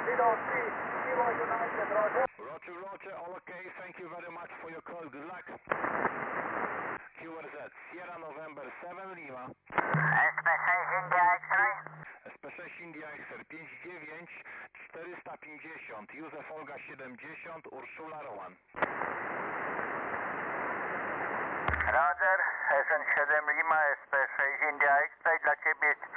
Roger, Roger, all okay. Thank you very much for your call. Good luck. QRZ, Sierra November 7 Lima. SP6 India X-ray. SP6 India X-ray 59 450, Józef Olga 70, Urszula Roman. Roger, SN7 Lima, SP6 India X-ray dla Ciebie